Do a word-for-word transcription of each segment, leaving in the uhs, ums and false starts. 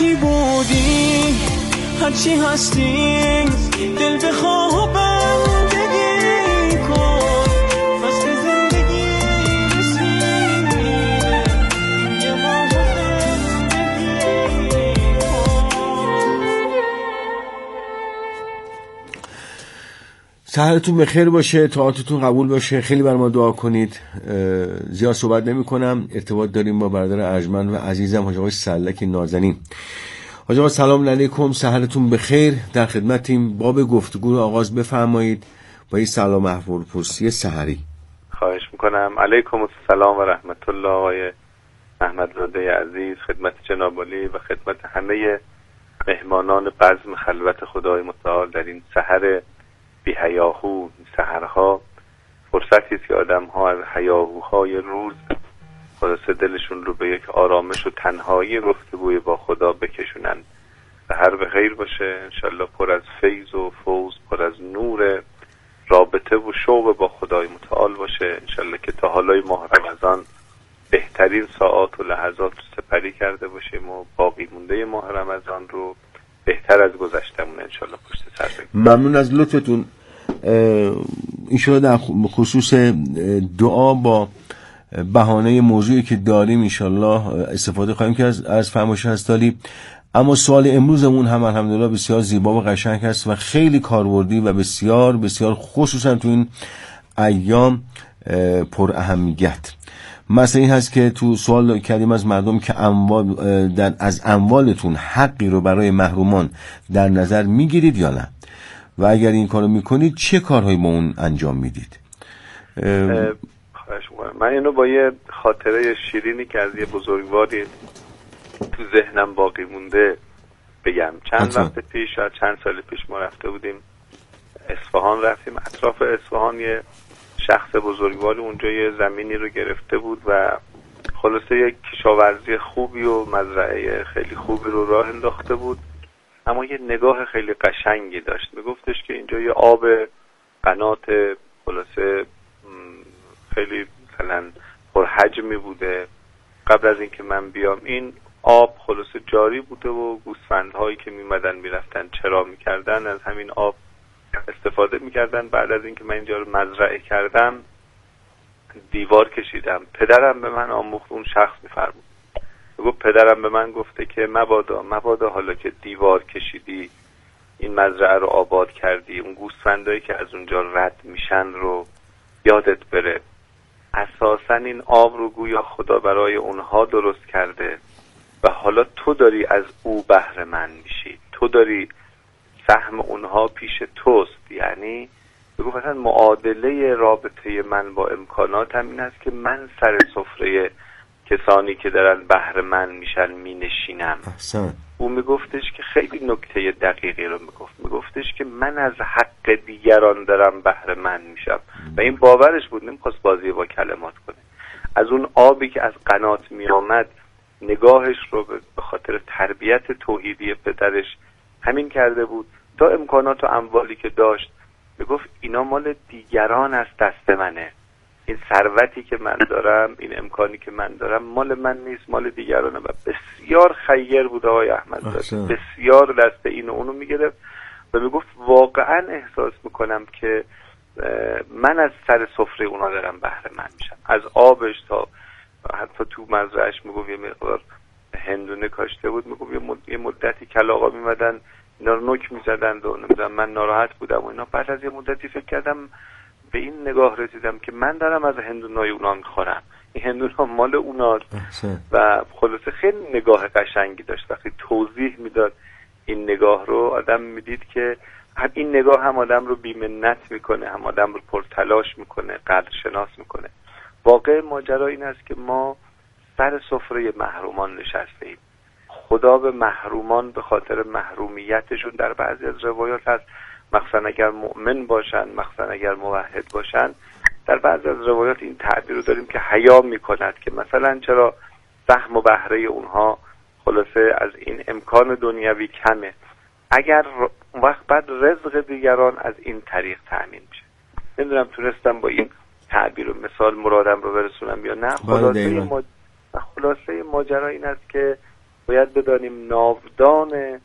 هرچی بودی هرچی هستی دل بخواه بندگی کن فصل زندگی رسیده یه ماه زندگی کن. سحرتون بخیر باشه، طاعتتون قبول باشه. خیلی بر ما دعا کنید. زیاد صحبت نمی کنم، ارتباط داریم با برادر ارجمند و عزیزم حاج آقای سلک نازنین. حاج آقا سلام علیکم، سحرتون بخیر. در خدمتیم. باب گفتگو رو آغاز بفرمایید با این سلام احوال پرسی سحری. خواهش میکنم. علیکم السلام و رحمت الله. آقای احمدزاده عزیز، خدمت جناب عالی و خدمت همه مهمانان بزم خلوت خدای متعال در این سحر بی هیاهو. سحرها فرصتی است که آدم ها از هیاهوهای روز خلاصه دلشون رو به یک آرامش و تنهایی گفتگوی با خدا بکشونن. سحر به خیر باشه انشالله، پر از فیض و فوز، پر از نور رابطه و شوق با خدای متعال باشه انشالله، که تا حالای ماه رمضان بهترین ساعات و لحظات رو سپری کرده باشیم و باقی مونده ماه رمضان رو بهتر از گذشتمون انشالله پشت سر بگیریم. ممنون از لطفتون. انشالله در خصوص دعا با بهانه موضوعی که داریم انشالله استفاده خواهیم که از از فرمایش هستالی. اما سوال امروزمون هم الحمدلله بسیار زیبا و قشنگ است و خیلی کاربردی و بسیار بسیار خصوصا تو این ایام پر اهمیت. مثلا این هست که تو سوال کردیم از مردم که اموال در از اموالتون حقی رو برای محرومان در نظر میگیرید یا نه، و اگر این کارو میکنید چه کارهایی با اون انجام میدید؟ خواهش میکنم. من اینو با یه خاطره شیرینی که از یه بزرگواری تو ذهنم باقی مونده بگم. چند وقت پیش، شاید چند سال پیش، ما رفته بودیم اصفهان. رفتیم اطراف اصفهان، یه شخص بزرگواری اونجا یه زمینی رو گرفته بود و خلاصه یک کشاورزی خوبی و مزرعه خیلی خوبی رو راه انداخته بود، اما یه نگاه خیلی قشنگی داشت. میگفتش که اینجا یه آب قنات خلاصه خیلی مثلا پرحجمی بوده. قبل از اینکه من بیام این آب خلاصه جاری بوده و گوسفندهایی که میمدن میرفتن چرا میکردن از همین آب استفاده میکردن. بعد از اینکه من اینجا رو مزرعه کردم دیوار کشیدم. پدرم به من آموخت، اون شخص میفرمود، گفت پدرم به من گفته که مبادا مبادا حالا که دیوار کشیدی این مزرعه رو آباد کردی، اون گوسفندایی که از اونجا رد میشن رو یادت بره. اساساً این آب رو گویا خدا برای اونها درست کرده و حالا تو داری از او بهره مند میشی، تو داری سهم اونها پیش توست. یعنی بگو مثلا معادله رابطه من با امکاناتم این است که من سر سفره کسانی که دارن بهره مند میشن مینشینم. احسن. او میگفتش که خیلی نکته دقیقی رو میگفت، میگفتش که من از حق دیگران دارم بهره مند میشم و این باورش بود، نمیخواست بازی با کلمات کنه. از اون آبی که از قنات میامد نگاهش رو به خاطر تربیت توحیدی پدرش همین کرده بود. تا امکانات و اموالی که داشت میگفت اینا مال دیگران است، دست منه. این ثروتی که من دارم، این امکانی که من دارم مال من نیست، مال دیگرانه. و بسیار خیر بود آقای احمد، بسیار دست این و اونو میگرفت و میگفت واقعا احساس میکنم که من از سر سفره اونا دارم بهره مند میشم. از آبش تا حتی تو مزرعهش میگفت یه مقدار هندونه کاشته بود، میگفت یه مدتی کلاغا میمدن اینا رو نوک میزدند و نمیدونم من ناراحت بودم و اینا. بعد از یه مدتی فکر کردم، به این نگاه رسیدم که من دارم از هندونای اونا میخورم، این هندونا مال اوناست. و خلاصه خیلی نگاه قشنگی داشت. وقتی توضیح میداد این نگاه رو، آدم میدید که هم این نگاه هم آدم رو بی‌منت میکنه، هم آدم رو پرتلاش میکنه، قدر شناس میکنه. واقع ماجرا این است که ما سر سفره محرومان نشسته ایم. خدا به محرومان به خاطر محرومیتشون در بعضی از روایات هست، مخصوصا اگر مؤمن باشن، مخصوصا اگر موحد باشن، در بعضی از روایات این تعبیر رو داریم که حیا میکند که مثلا چرا سهم و بهره اونها خلاصه از این امکان دنیوی کمه، اگر وقت بعد رزق دیگران از این طریق تأمین میشه. نمیدونم تونستم با این تعبیر و مثال مرادم رو برسونم یا نه. خلاصه, ماج... خلاصه ماجرا این است که باید بدانیم ناودان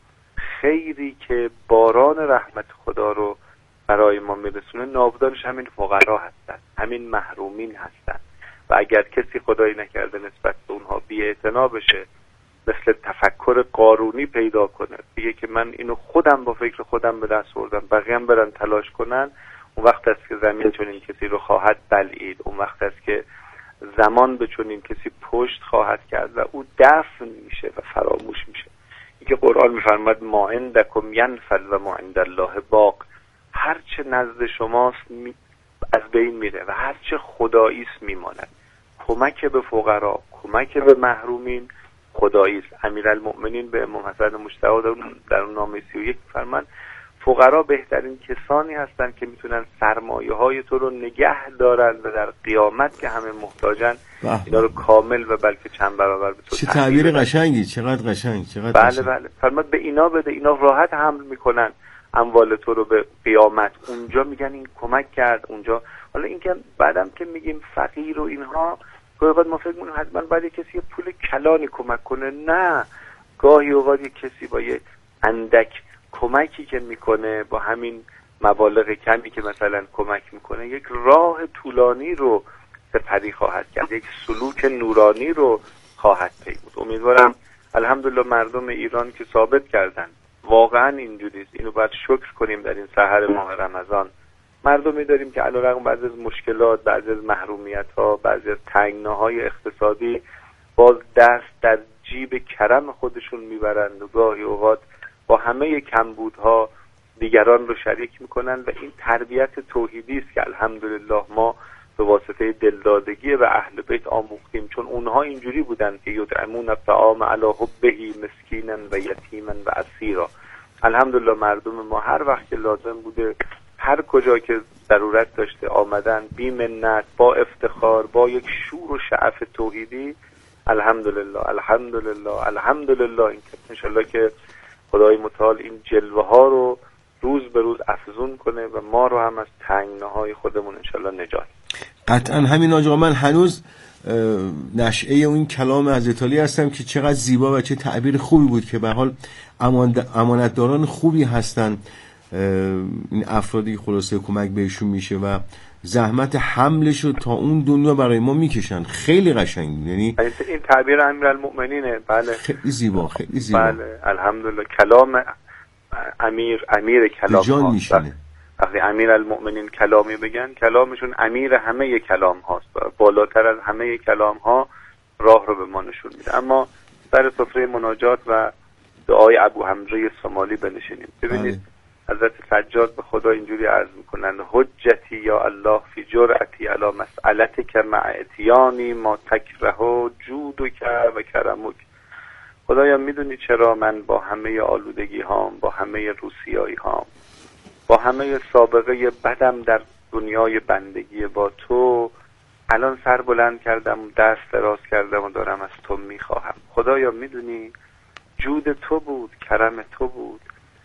خیری که باران رحمت خدا رو برای ما میرسونه ناودانش همین فقرا هستن، همین محرومین هستن. و اگر کسی خدایی نکرده نسبت به اونها بی‌اعتنا بشه، مثل تفکر قارونی پیدا کنه، بگه که من اینو خودم با فکر خودم به دست آوردم، بقیه هم برن تلاش کنن، اون وقت است که زمین چنین کسی رو خواهد بلعید، اون وقت است که زمان به چنین کسی پشت خواهد کرد و او دفن میشه و فراموش میشه. اینکه قرآن میفرماد ما عندکم ینفد و ما عند الله باق، هر چه نزد شماست می... از بین میره و هر چه خدایی است میماند. کمک به فقرا، کمک به محرومین خدایی است. امیرالمؤمنین به امام حسن مجتبی در اون در اون نامه سی و یک فرمان فقرا بهترین کسانی هستند که میتونن سرمایه های تو رو نگه دارن و در قیامت که همه محتاجن اینا رو کامل و بلکه چند برابر به تو. چه تعبیر قشنگی، چقدر قشنگ، چقدر بله قشنگ. بله فرماد به اینا بده، اینا راحت حمل میکنن اموال تو رو به قیامت. اونجا میگن این کمک کرد اونجا. حالا این که بعدم که میگیم فقیر و اینها، گاهی اوقات ما فکر میکنیم حتما باید کسی پول کلانی کمک کنه. نه، گاهی اوقات یک کسی با یه اندک کمکی که میکنه، با همین مبالغ کمی که مثلا کمک میکنه، یک راه طولانی رو سپری خواهد کرد، یک سلوک نورانی رو خواهد پیمود. امیدوارم الحمدلله مردم ایران که ثابت کردن واقعا اینجوریست، اینو باید شکر کنیم در این سحر ماه رمضان. مردمی داریم که علیرغم بعضی از مشکلات، بعضی از محرومیت‌ها، بعضی از تنگناهای اقتصادی، باز دست در جیب کرم خودشون میبرند و گاهی اوقات با همه کمبودها دیگران رو شریک میکنن و این تربیت توحیدی است که الحمدلله ما به واسطه دلدادگی و اهل بیت آموختیم، چون اونها اینجوری بودن که یطعمون الطعام علی حبه مسکینا و یتیما و اسیرا. الحمدلله مردم ما هر وقت که لازم بوده، هر کجا که ضرورت داشته آمدن، بی منت، با افتخار، با یک شور و شعف توحیدی. الحمدلله الحمدلله الحمدلله. این انشالله که خدای متعال این جلوه ها رو روز به روز افزون کنه و ما رو هم از تنگناهای خودمون انشالله نجات. قطعا همین آقا، من هنوز نشعه این کلام حضرت علی هستم که چقدر زیبا و چه تعبیر خوبی بود که به حال امانتداران خوبی هستن این افرادی خلاصه کمک بهشون میشه و زحمت حملش رو تا اون دنیا برای ما میکشن. خیلی قشنگ، یعنی این تعبیر امیرالمؤمنینه. بله خیلی زیبا، خیلی زیبا. بله الحمدلله. کلام امیر امیر کلام جان میشینه. وقتی امیرالمؤمنین کلامی بگن، کلامشون امیر همه کلام هاست، بالاتر از همه کلام ها راه رو به ما نشون میده. اما سر سفره مناجات و دعای ابو حمزه سومالی بنشینیم. ببینید حضرت سجاد به خدا اینجوری عرض میکنن: حجتی یا الله فی جرأتی علی مسئلتک مع اتیانی ما تکره جودک و کرمک. خدایا میدونی چرا من با همه آلودگی هام، با همه روسیایی هام، با همه سابقه بدم در دنیای بندگی با تو، الان سر بلند کردم، دست دراز کردم و دارم از تو میخواهم. خدایا میدونی جود تو بود، کرم تو بود.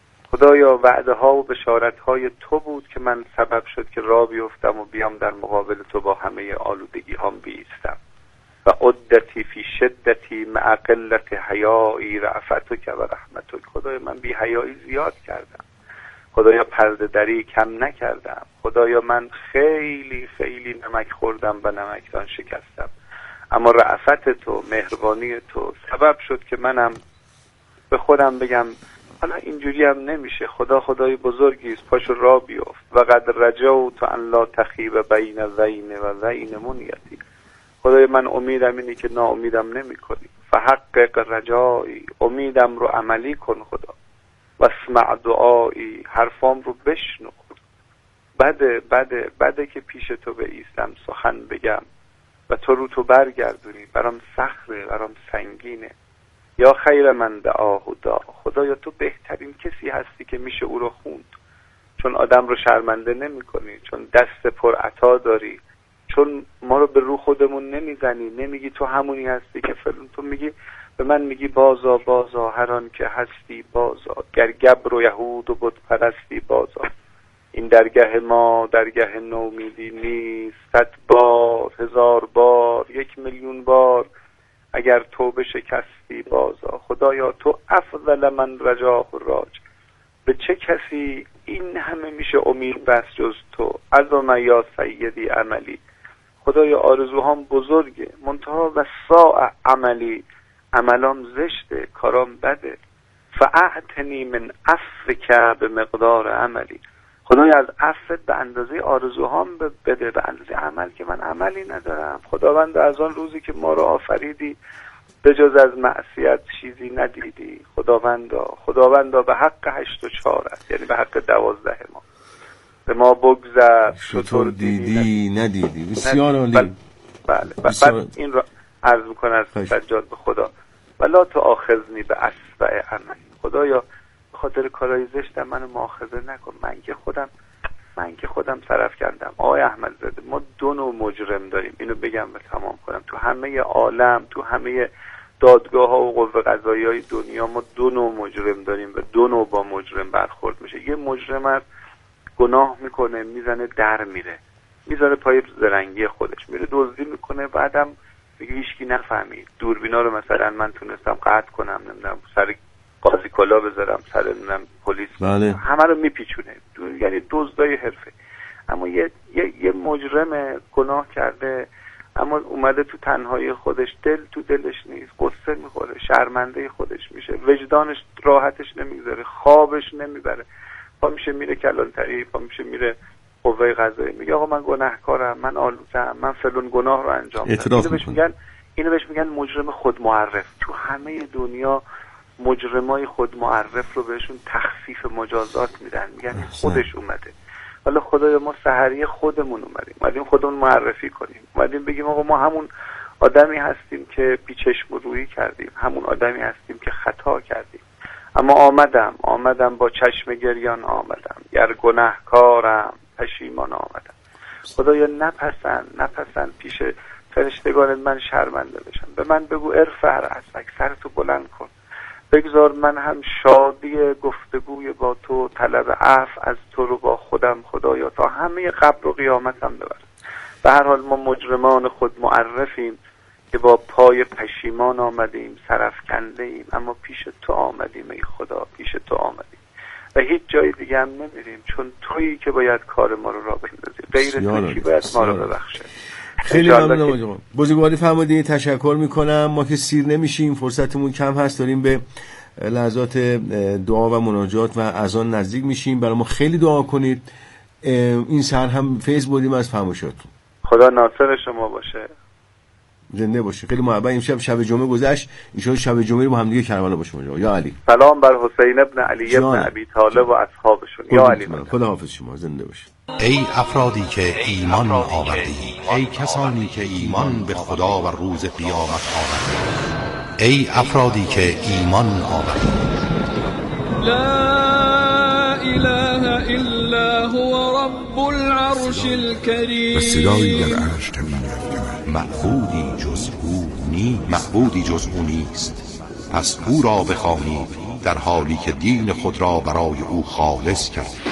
خدایا وعده ها و بشارت های تو بود که من سبب شد که راه بیفتم و بیام در مقابل تو با همه آلودگی هام بیستم. و عدتی فی شدتی مع قلت حیایی رأفتک و رحمتک. خدایا من بی حیایی زیاد کردم، خدایا پرده دری کم نکردم، خدایا من خیلی خیلی نمک خوردم و نمکدان شکستم، اما رأفت تو، مهربانی تو سبب شد که منم به خودم بگم حالا اینجوری هم نمیشه، خدا خدای بزرگی است، پاشو را بیفت. و قد رجوت ان لا تخیب بین زین و زین منیتی. خدای من امیدم اینی که ناامیدم نمی کنی. فحقق رجایی، امیدم رو عملی کن خدا. و اسمع دعایی، حرفام رو بشنو خدا. بده بده بده که پیش تو بایستم سخن بگم و تو رو تو برگردونی، برام سخته، برام سنگینه. یا خیر من دعاه دعا. خدایا تو بهترین کسی هستی که میشه او رو خوند، چون آدم رو شرمنده نمی کنی، چون دست پر عطا داری، چون ما رو به رو خودمون نمیزنی، نمیگی تو همونی هستی که فلان، تو میگی به من میگی بازا بازا هر آن که هستی بازا، گر گبر و یهود و بت پرستی بازا. این درگه ما درگه نومیدی نیست، صد بار هزار بار یک میلیون بار اگر توبه شکستی بازا. خدایا تو افضل من رجاه راج، به چه کسی این همه میشه امید بس جز تو. عظم یا سیدی عملی، خدایا آرزوهام بزرگه منتها و ساء عملی، عملام زشته کارام بده. فاعتنی من عفوک به مقدار عملی، خدایا از عفوت به اندازه آرزوهام بده، به اندازه عمل که من عملی ندارم. خداوند از آن روزی که ما را آفریدی به جز از معصیت چیزی ندیدی. خداوندا خداوندا به حق هشت و چهارت، یعنی به حق دوازده ما، به ما بگذر چطور دیدی ندیدی. بسیار عالی. بله بله. بعد این را عرض میکنه از سجاد به خدا ولا تؤاخذنی به اسوء عملی، خدایا به خاطر کارهای زشتم منو مؤاخذه نکن، من که خودم من که خودم طرف کردم. آقای احمد زاده ما دو نوع مجرم داریم، اینو بگم و تمام کنم. تو همه عالم، تو همه دادگاه ها و قوه قضاییه های دنیا ما دو نوع مجرم داریم و دو نوع با مجرم برخورد میشه. یه مجرم از گناه میکنه میزنه در میره، میذاره پای زرنگی خودش، میره دزدی میکنه، بعدم میگه هیچکی نفهمید. دوربینا رو مثلا من تونستم قطع کنم، نمیدونم سر قاضی کلا بذارم، سر نمیدونم پلیس، بله. همه رو میپیچونه، یعنی دزدای حرفه. اما یه یه, یه مجرم گناه کرده اما اومده تو تنهایی خودش، دل تو دلش نیست، قصه میخوره، شرمنده خودش میشه، وجدانش راحتش نمیگذاره، خوابش نمیبره، پا میشه میره کلانتری، پا میشه میره قوه قضاییه، میگه آقا من گناهکارم، من آلودم، من فلان گناه رو انجام دادم. اینو بهش میگن اینو بهش میگن مجرم خود معرف. تو همه دنیا مجرمای خود معرف رو بهشون تخفیف مجازات میدن، میگن خودش اومده. حالا خدایا ما سحری خودمون اومدیم، اومدیم خودمون معرفی کنیم، اومدیم بگیم آقا ما همون آدمی هستیم که بیچشم رویی کردیم، همون آدمی هستیم که خطا کردیم، اما آمدم آمدم با چشم گریان آمدم، گر گناهکارم پشیمان آمدم. خدایا نپسند نپسند پیش فرشتگانت من شرمنده بشم. به من بگو ارفع رأسک، سرتو بلند کن، بگذار من هم شادی گفتگوی با تو، طلب عفو از تو رو با خودم خدایا تا همه قبر و قیامتم ببرم. به هر حال ما مجرمان خود معرفیم که با پای پشیمان آمدیم، سرفکنده ایم، اما پیش تو آمدیم ای خدا، پیش تو آمدیم و هیچ جای دیگه هم نمیریم، چون تویی که باید کار ما رو راه بندازی، غیر تو کی باید ما رو ببخشه. خیلی ممنونم آقا. بزرگواری فرمودید، تشکر میکنم. ما که سیر نمیشیم، فرصتمون کم هست، داریم به لحظات دعا و مناجات و اذان نزدیک میشیم. برای ما خیلی دعا کنید. این سحر هم فیض بودیم از فرمایشاتون. خدا ناصر شما باشه، زنده باشه. خیلی محبت. امشب شب جمعه گذشت، ان شاء الله شب جمعه رو با هم دیگه کربلا باشیم. یا علی. سلام بر حسین ابن علی ابن ابی طالب و اصحابشون. یا علی. خدا حافظ شما، زنده باشید. ای افرادی که ایمان آوردید، ای کسانی که ایمان به خدا و روز قیامت آوردید، ای افرادی که ایمان آوردید. لا اله الا هو رب العرش الكریم. به صدایی در عرش کمین رفتند، معبودی جز او نیست، معبودی جز او نیست. پس او را بخوانید در حالی که دین خود را برای او خالص کرد.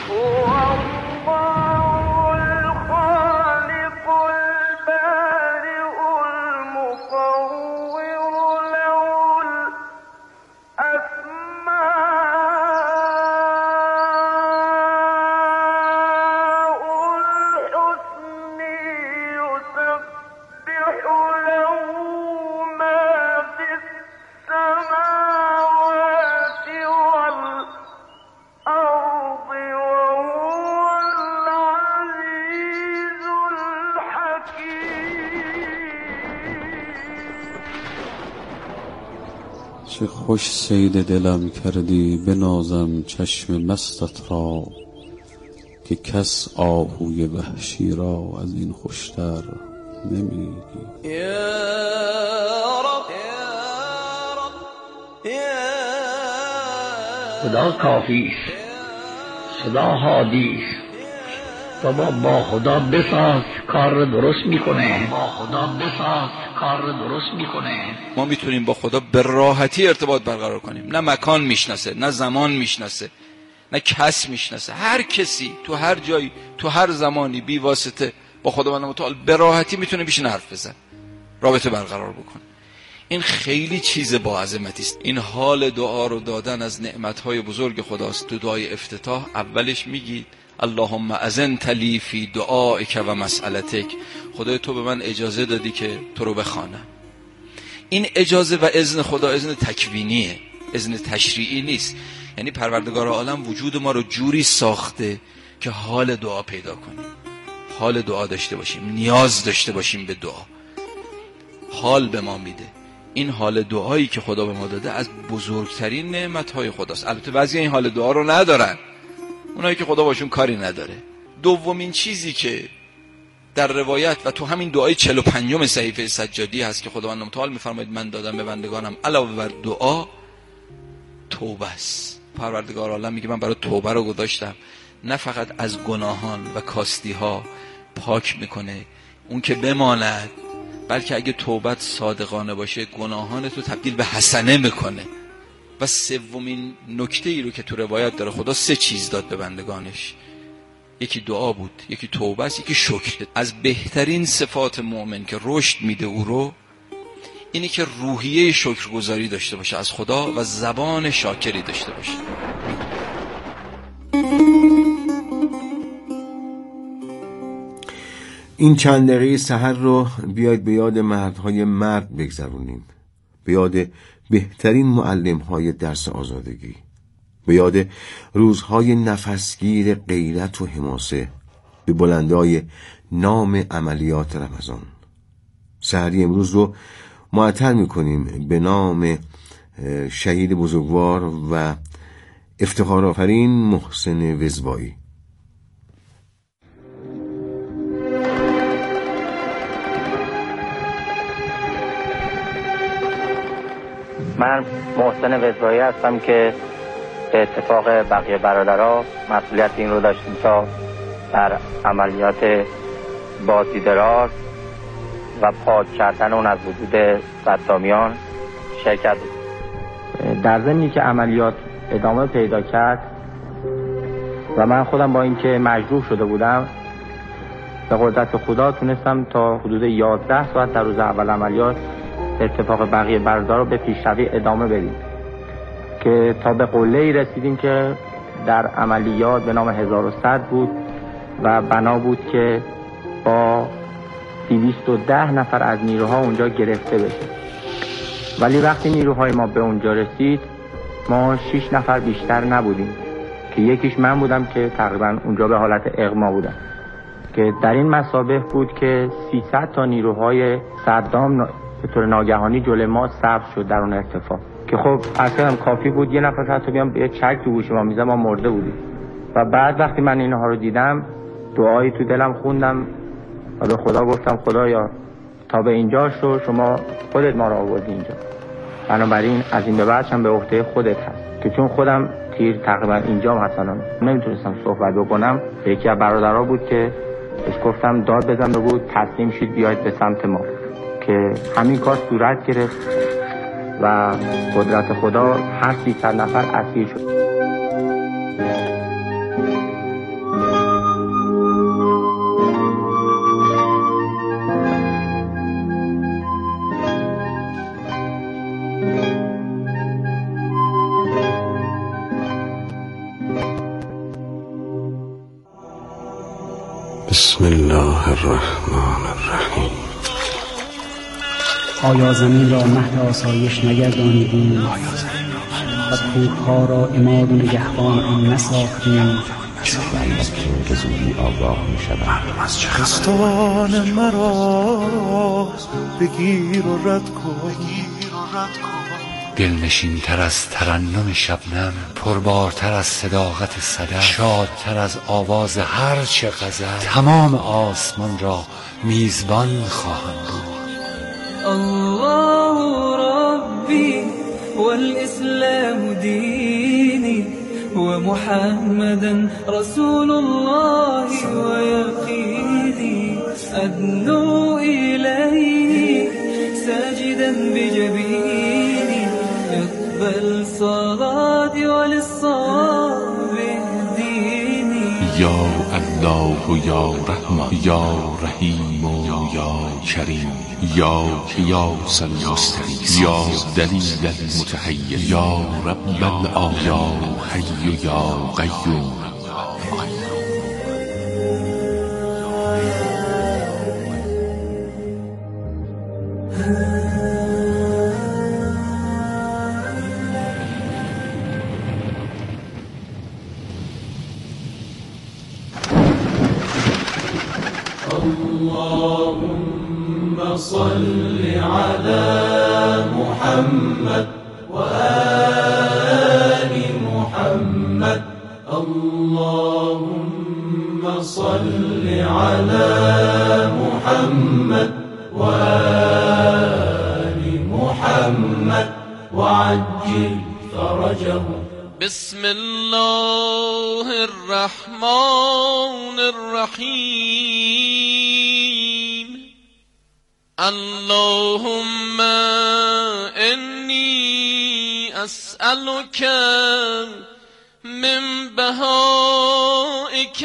چه خوش صید دلم کردی، بنازم چشم مستت را، که کس آهوی وحشی را از این خوشتر نمیدی. یا رب یا رب خدا کافی است، خدا هادی است. بابا با خدا بساز کار رو درست میکنه، با خدا بساز کار رو درست میکنه. ما میتونیم با خدا به راحتی ارتباط برقرار کنیم. نه مکان میشناسه، نه زمان میشناسه، نه کس میشناسه. هر کسی تو هر جایی تو هر زمانی بی واسطه با خداوند متعال به راحتی میتونه بشینه حرف بزنه، رابطه برقرار بکنه. این خیلی چیز با عظمتی است. این حال دعا رو دادن از نعمتهای بزرگ خداست. تو دعای افتتاح اولش میگید اللهم اذنت لی فی دعائک و مسئلتک، خدای تو به من اجازه دادی که تو رو بخوانم. این اجازه و اذن خدا اذن تکوینیه، اذن تشریعی نیست. یعنی پروردگار عالم وجود ما رو جوری ساخته که حال دعا پیدا کنیم، حال دعا داشته باشیم، نیاز داشته باشیم به دعا. حال به ما میده. این حال دعایی که خدا به ما داده از بزرگترین نعمتهای خداست. البته بعضی این حال دعا رو ندارن، اونایی که خدا باشون کاری نداره. دومین چیزی که در روایت و تو همین دعای چهل و پنجم صحیفه سجادی هست که خداوند متعال میفرماید من دادم به بندگانم علاوه بر دعا توبه است. پروردگار عالم میگه من برای توبه رو گذاشتم، نه فقط از گناهان و کاستی ها پاک میکنه اون که بماند، بلکه اگه توبت صادقانه باشه گناهان تو تبدیل به حسنه میکنه. و سومین نکته ای رو که تو روایت داره، خدا سه چیز داد به بندگانش، یکی دعا بود، یکی توبه است، یکی شکر. از بهترین صفات مؤمن که رشد میده او رو اینی که روحیه شکرگزاری داشته باشه از خدا و زبان شاکری داشته باشه. این چند دقیقه سحر رو بیاید به یاد مردهای مرد بگذرونیم، به یاد بهترین معلمهای درس آزادگی، به یاد روزهای نفسگیر غیرت و حماسه، به بلندای نام عملیات رمضان. سحری امروز رو معطر میکنیم به نام شهید بزرگوار و افتخار آفرین محسن وزوایی. من محسن وزوایی هستم که به اتفاق بقیه برادرها مسئولیت این رو داشتیم تا در عملیات بازیدرار و پاک کردن اون از وجود صدامیان شرکت. در ضمنی که عملیات ادامه پیدا کرد و من خودم با اینکه مجروح شده بودم به قدرت خدا تونستم تا حدود یازده ساعت در روز اول عملیات اتفاق بقیه برادرها رو به پیشروی ادامه بدیم که تا به قله‌ای رسیدیم که در عملیات به نام هزار و صد بود و بنا بود که با دویست و ده نفر از نیروها اونجا گرفته بشه. ولی وقتی نیروهای ما به اونجا رسید ما شش نفر بیشتر نبودیم که یکیش من بودم که تقریبا اونجا به حالت اغما بودم، که در این مسابقه بود که سیصد تا نیروهای صدام به طور ناگهانی جلوی ما سبز شد در اون ارتفاع، که خب اصلا کافی بود یه نفر حتی بیام به چک تو گوش ما میزه ما مرده بودیم. و بعد وقتی من اینها رو دیدم دعایی تو دلم خوندم و به خدا گفتم خدایا تا به اینجا شو، شما خودت ما رو آوردی اینجا، بنابراین از این به بعدش هم به عهده خودت هست. که چون خودم تیر تقریبا اینجا مثلا نمیتونستم صحبت بکنم، یکی از برادرها بود که بهش گفتم داد بزن بگو تسلیم شید بیاید به سمت ما، که همین کار صورت گرفت و قدرت خدا هر سیصد نفر اسیر شد. بسم الله الرحمن الرحیم. آیا زمین را مهد آسایش نگردانیدیم و کوهها را عماد و نگهبان آن نساختیم؟ که زودی آگاه می شود. خستان مرا بگیر و رد کن، دلنشین تر از ترنم شبنم، پربارتر از صداقت صدف، شادتر از آواز هر چه غزل، تمام آسمان را میزبان خواهم بود. الله ربي والإسلام ديني ومحمدا رسول الله ويقيني أدنو إليه ساجدا بجبيني اقبل صلاتي وللصواب اهديني یا الله الله یا رحمان یا رحیم و یا کریم یا قیاس المستقیم یا دلیل المتحیر یا رب العالمین یا حی یا قیوم. اللهم صل على محمد وآل محمد. اللهم صل على محمد وآل محمد وعجل فرجه. بسم الله الرحمن الرحيم. اللهم إني أسألك من بهائك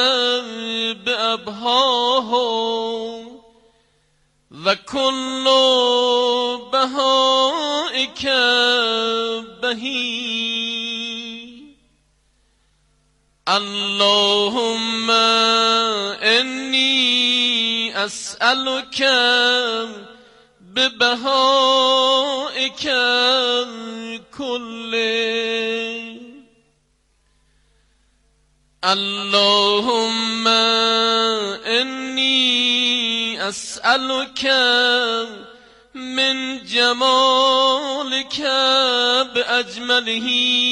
بأبهاه وكل بهائك بهي. اللهم إني أسألك ببهائك كله. اللهم إني أسألك من جمالك بأجمله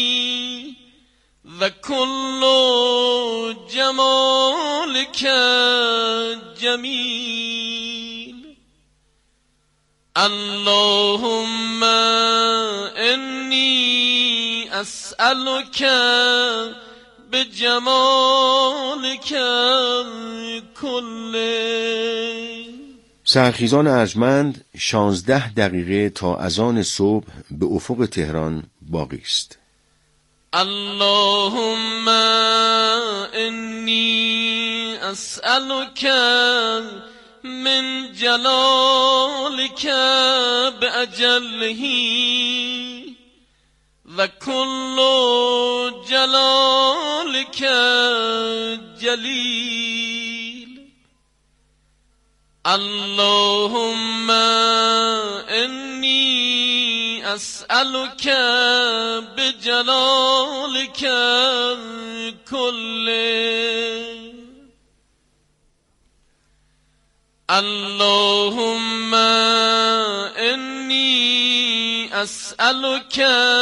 وكل جمالك جميل. اللهم إني أسألك بجمالك كله. سرخیزان ارجمند شانزده دقیقه تا اذان صبح به افق تهران باقی است. اللهم إني أسألك من جلالك بأجله وكل جلالك جليل. اللهم إني أسألك بجلالك كله. اللهم إني أسألك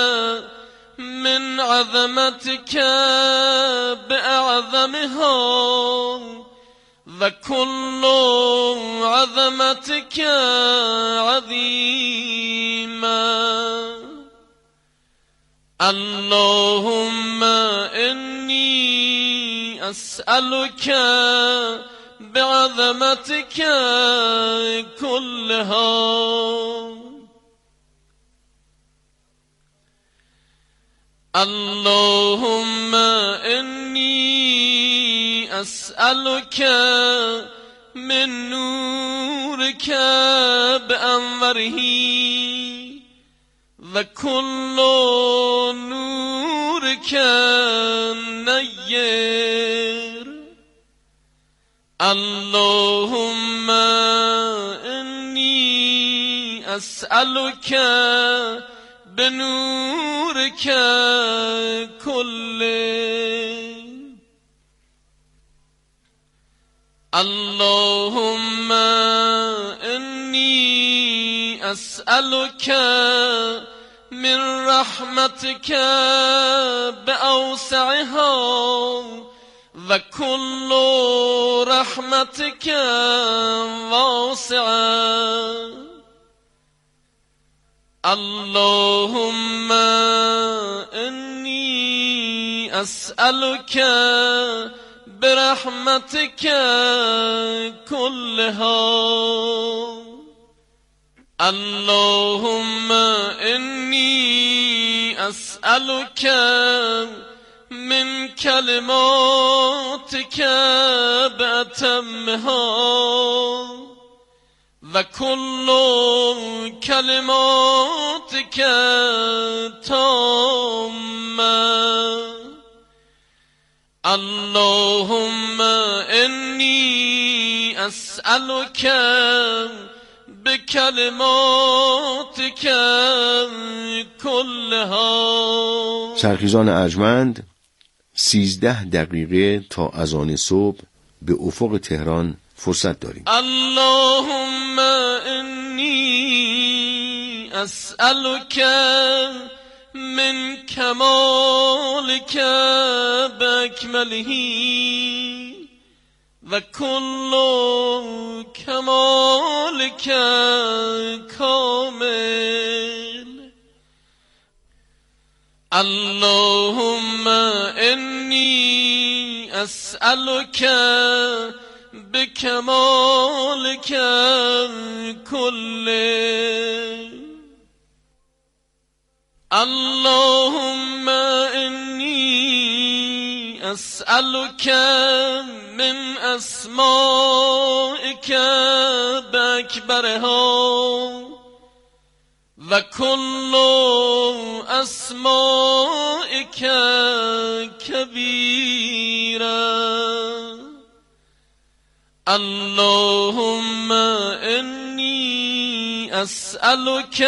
من عظمتك بأعظمها وكل عظمتك عظيما. اللهم إني أسألك بعظمتك كلها. اللهم إني أسألك من نورك بأنوره وكل نورك نير. اللهم إني أسألك بنورك كله. اللهم إني أسألك من رحمتك بأوسعها وكل رحمتك واسعة. اللهم إني أسألك برحمتك كلها. اللهم إني أسألك منك کلماتک بأتمها و کل کلماتک تامه اللهم انی اسألک بکلماتک کلها. سرخیزان ارجمند، سیزده دقیقه تا اذان صبح به افق تهران فرصت داریم. اللهم انی اسألک من کمالک باکمله و کل کمالک کامل. اللهم انی اسألک بکمالک کله. اللهم انی اسألک من اسمائک باکبرها و کل اسمائک کبیره. اللهم انی اسألک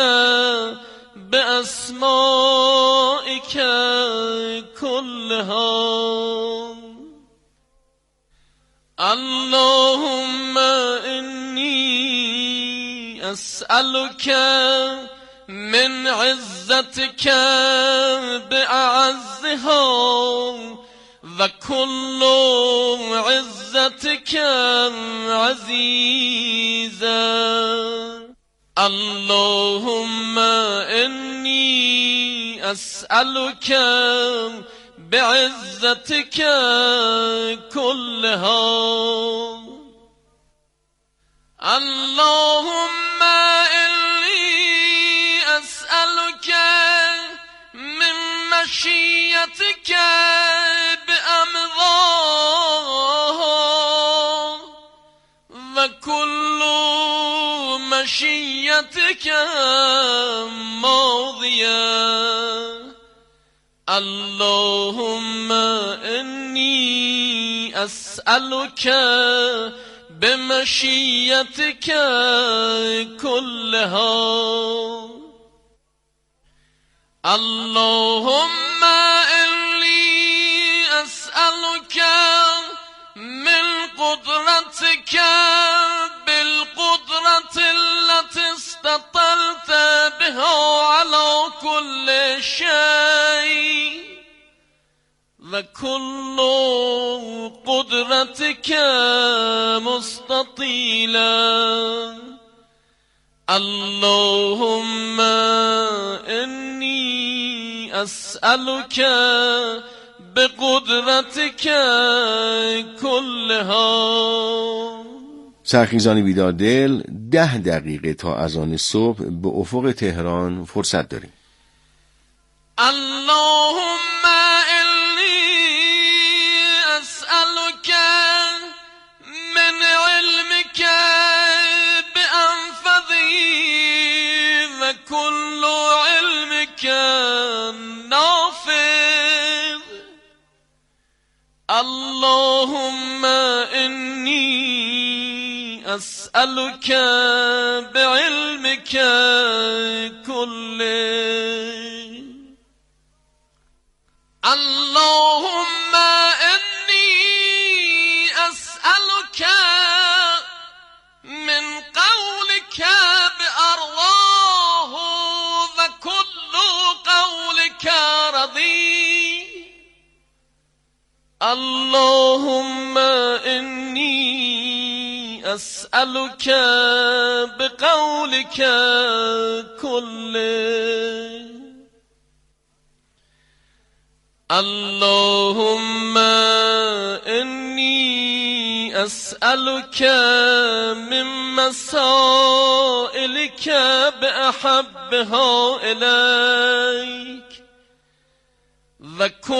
بأسمائک کلها. اللهم انی اسألک من عزتک بأعزها و کل عزتک عزیزا. اللهم انی اسألک بعزتک کلها. اللهم انی اسألک من مشیتک بأمضاها و کل مشیتک ماضیه. اللهم انی اسألک بمشیتک کلها. اللهم انی اسألک من قدرتک بالقدرة التي استطلت بها على كل شيء و كل قدرتك مستطيلا. اللهم إني أسألك بقدرتك كلها. سرخیزان بیدار دل، ده دقیقه تا اذان صبح به افق تهران فرصت داریم. اللهم إني أسألك من علمك بأنفذه وكل علمك نافذ. اللهم إني أسألك بعلمك كله. اللهم إني أسألك من قولك بأرضاه وكل قولك رضي. اللهم إني أسألك بقولك كله. اللهم إني أسألك من مسائلك بأحبها إليك وكل